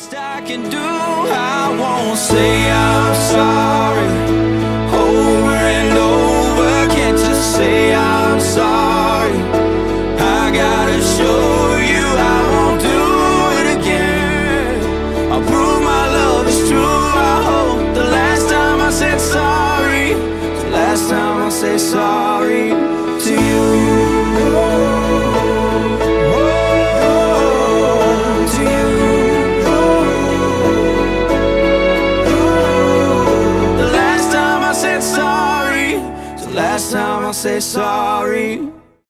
Best I can do, I won't say I'm sorry over and over. Can't just say I'm sorry. I gotta show you I won't do it again. I'll prove my love is true. I hope the last time I said sorry, the last time I say sorry to you. Last time I'll say sorry.